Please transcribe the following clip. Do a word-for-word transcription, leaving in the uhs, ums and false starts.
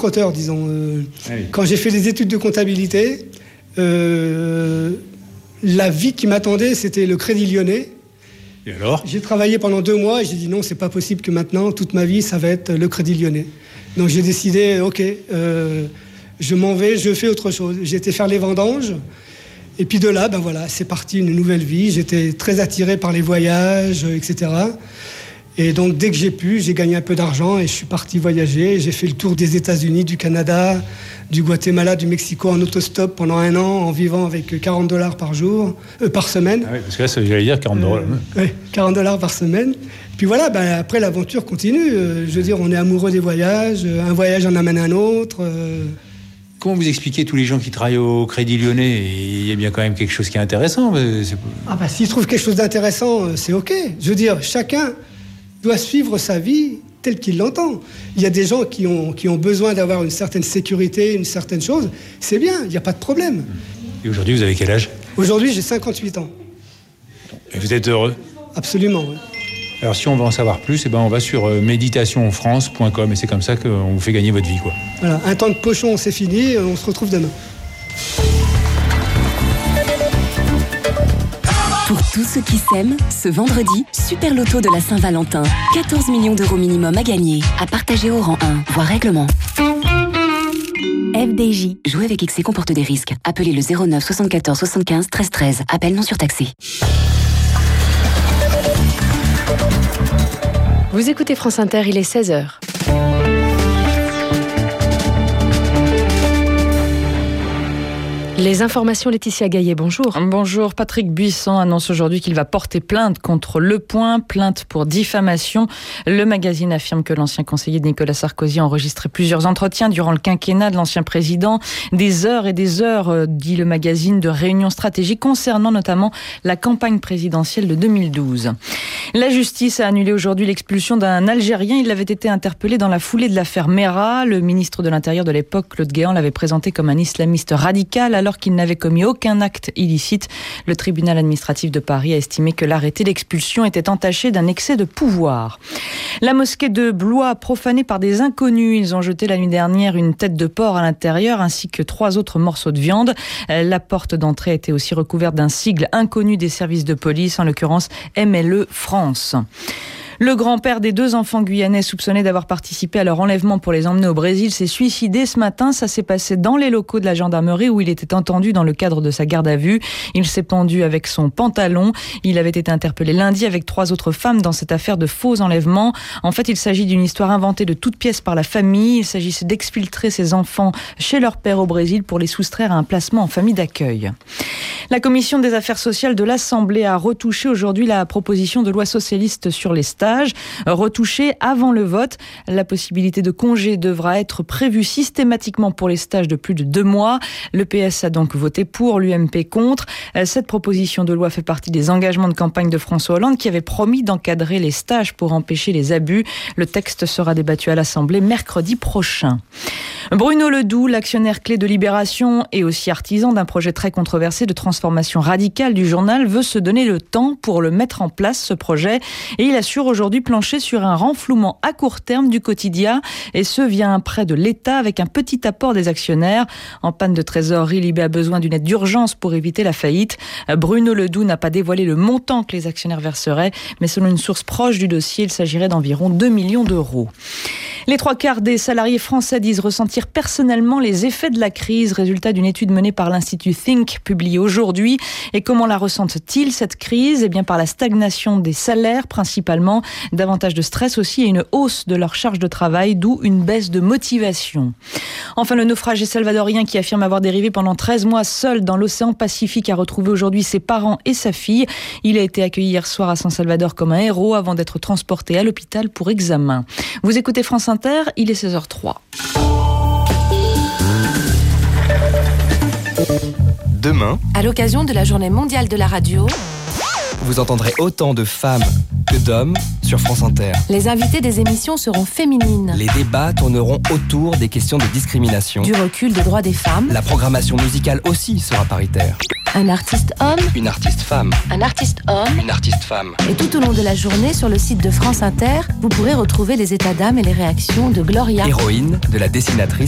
globe-trotteur, disons. Euh, oui. Quand j'ai fait des études de comptabilité, euh, la vie qui m'attendait, c'était le Crédit Lyonnais. Et alors ? J'ai travaillé pendant deux mois et j'ai dit non, c'est pas possible que maintenant, toute ma vie, ça va être le Crédit Lyonnais. Donc j'ai décidé, ok, euh, je m'en vais, je fais autre chose. J'ai été faire les vendanges. Et puis de là, ben voilà, c'est parti une nouvelle vie. J'étais très attiré par les voyages, et cetera. Et donc dès que j'ai pu, j'ai gagné un peu d'argent et je suis parti voyager. J'ai fait le tour des États-Unis, du Canada, du Guatemala, du Mexico en autostop pendant un an, en vivant avec quarante dollars par jour, euh, par semaine. Ah oui, parce que là, ça, j'allais dire quarante dollars. Euh, ouais, quarante dollars par semaine. Puis voilà, ben, après l'aventure continue. Euh, je veux dire, on est amoureux des voyages. Euh, un voyage en amène un autre. Euh... Comment vous expliquez tous les gens qui travaillent au Crédit Lyonnais ? Il y a bien quand même quelque chose qui est intéressant. Mais c'est... Ah ben, s'ils trouvent quelque chose d'intéressant, c'est ok. Je veux dire, chacun doit suivre sa vie telle qu'il l'entend. Il y a des gens qui ont, qui ont besoin d'avoir une certaine sécurité, une certaine chose. C'est bien, il n'y a pas de problème. Et aujourd'hui, vous avez quel âge ? Aujourd'hui, j'ai cinquante-huit ans. Et vous êtes heureux ? Absolument, oui. Alors si on veut en savoir plus, eh ben on va sur méditation france point com et c'est comme ça qu'on vous fait gagner votre vie, quoi. Voilà, un temps de pochon, c'est fini, on se retrouve demain. Pour tous ceux qui s'aiment, ce vendredi, Super Loto de la Saint-Valentin. quatorze millions d'euros minimum à gagner, à partager au rang un, voire règlement. F D J. Jouer avec excès comporte des risques. Appelez le zéro neuf soixante-quatorze soixante-quinze treize treize. Appel non surtaxé. Vous écoutez France Inter, il est seize heures. Les informations, Laetitia Gaillet, bonjour. Bonjour, Patrick Buisson annonce aujourd'hui qu'il va porter plainte contre Le Point, plainte pour diffamation. Le magazine affirme que l'ancien conseiller de Nicolas Sarkozy a enregistré plusieurs entretiens durant le quinquennat de l'ancien président. Des heures et des heures, dit le magazine, de réunions stratégiques concernant notamment la campagne présidentielle de deux mille douze. La justice a annulé aujourd'hui l'expulsion d'un Algérien. Il avait été interpellé dans la foulée de l'affaire Mera. Le ministre de l'Intérieur de l'époque, Claude Guéant, l'avait présenté comme un islamiste radical alors qu'il n'avait commis aucun acte illicite. Le tribunal administratif de Paris a estimé que l'arrêté d'expulsion était entaché d'un excès de pouvoir. La mosquée de Blois, profanée par des inconnus. Ils ont jeté la nuit dernière une tête de porc à l'intérieur ainsi que trois autres morceaux de viande. La porte d'entrée a été aussi recouverte d'un sigle inconnu des services de police, en l'occurrence M L E France. Le grand-père des deux enfants guyanais soupçonnés d'avoir participé à leur enlèvement pour les emmener au Brésil s'est suicidé ce matin. Ça s'est passé dans les locaux de la gendarmerie où il était entendu dans le cadre de sa garde à vue. Il s'est pendu avec son pantalon. Il avait été interpellé lundi avec trois autres femmes dans cette affaire de faux enlèvements. En fait, il s'agit d'une histoire inventée de toutes pièces par la famille. Il s'agissait d'exfiltrer ces enfants chez leur père au Brésil pour les soustraire à un placement en famille d'accueil. La commission des affaires sociales de l'Assemblée a retouché aujourd'hui la proposition de loi socialiste sur les stages. Retouchée avant le vote, la possibilité de congé devra être prévue systématiquement pour les stages de plus de deux mois. Le P S a donc voté pour, l'U M P contre. Cette proposition de loi fait partie des engagements de campagne de François Hollande qui avait promis d'encadrer les stages pour empêcher les abus. Le texte sera débattu à l'Assemblée mercredi prochain. Bruno Ledoux, l'actionnaire clé de Libération et aussi artisan d'un projet très controversé de transformation radicale du journal, veut se donner le temps pour le mettre en place, ce projet. Et il assure aujourd'hui plancher sur un renflouement à court terme du quotidien, et ce via un prêt de l'État avec un petit apport des actionnaires. En panne de trésorerie, Libé a besoin d'une aide d'urgence pour éviter la faillite. Bruno Ledoux n'a pas dévoilé le montant que les actionnaires verseraient, mais selon une source proche du dossier, il s'agirait d'environ deux millions d'euros. Les trois quarts des salariés français disent ressentir personnellement les effets de la crise, résultat d'une étude menée par l'Institut Think, publiée aujourd'hui. Et comment la ressentent-ils, cette crise ? Eh bien, par la stagnation des salaires principalement, davantage de stress aussi et une hausse de leur charge de travail, d'où une baisse de motivation. Enfin, le naufragé salvadorien qui affirme avoir dérivé pendant treize mois seul dans l'océan Pacifique a retrouvé aujourd'hui ses parents et sa fille. Il a été accueilli hier soir à San Salvador comme un héros avant d'être transporté à l'hôpital pour examen. Vous écoutez France Inter, il est seize heures trois. Demain, à l'occasion de la Journée mondiale de la radio, vous entendrez autant de femmes que d'hommes sur France Inter. Les invités des émissions seront féminines. Les débats tourneront autour des questions de discrimination. Du recul des droits des femmes. La programmation musicale aussi sera paritaire. Un artiste homme. Une artiste femme. Un artiste homme. Une artiste femme. Et tout au long de la journée, sur le site de France Inter, vous pourrez retrouver les états d'âme et les réactions de Gloria, héroïne de la dessinatrice